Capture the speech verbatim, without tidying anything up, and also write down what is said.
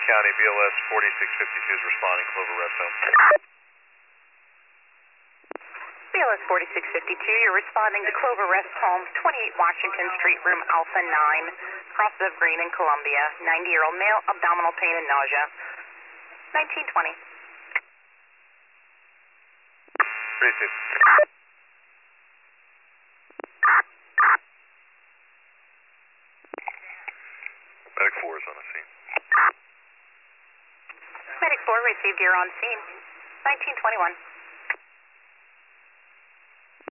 County, B L S forty-six fifty-two is responding, Clover Rest Home. B L S forty-six fifty-two, you're responding to Clover Rest Home, twenty-eight Washington Street, room Alpha nine, crosses of Green and Columbia, ninety-year-old male, abdominal pain and nausea, nineteen twenty. Receive. Medic four is on the scene. Medic four received, you're on scene, nineteen twenty-one.